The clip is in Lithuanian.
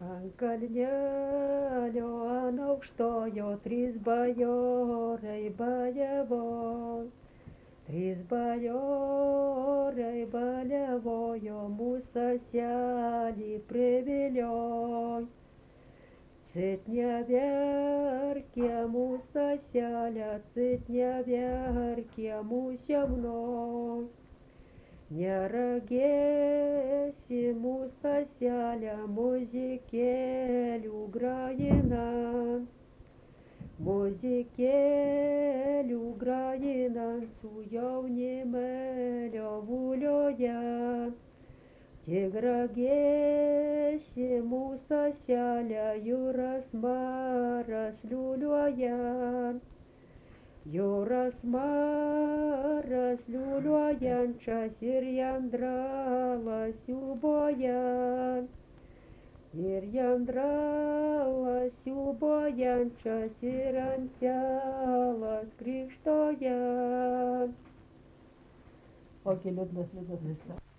Ant kalnelio ant aukštojo trys bajorai baliavojo. Trys bajorai baliavojo, mūsų seselį priviliojo. Цит не верке mūsų selė, cit ne verke mūsų mной. Neragėsi mūsų selė, muzikėlių grajinant. Muzikėlių grajinant su jaunimėlio vuliojant. Tik ragėsi mūsų selė, jūras maras liuliuojant. Jūras maras liuliuojančias ir jandralas siūbojant. Ir jandralas siūbojančias ir antelas krikštojant. Kokį liūdnas visą.